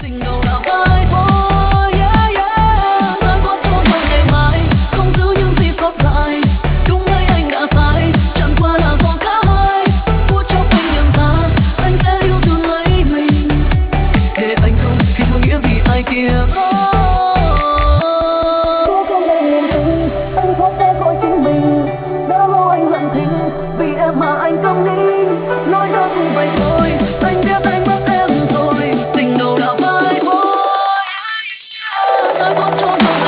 tình đầu đã phai thôi, yeah, yeah. Ai có cho nhau ngày mai, không giữ những gì sót lại. Đúng hay anh đã sai, chẳng qua là do cả hai. Phút chốc anh nhận ra, anh sẽ yêu thương lấy mình, để anh không thì một nghĩa vì ai kia. Cố không để niềm tin, anh thoát ra khỏi chính mình. Đã lâu anh lặng thinh, vì em mà anh câm nín. Nói cho cùng vậy thôi, anh biết anh mất em rồi. Tình đầu đã phai thôi, ai có cho nhau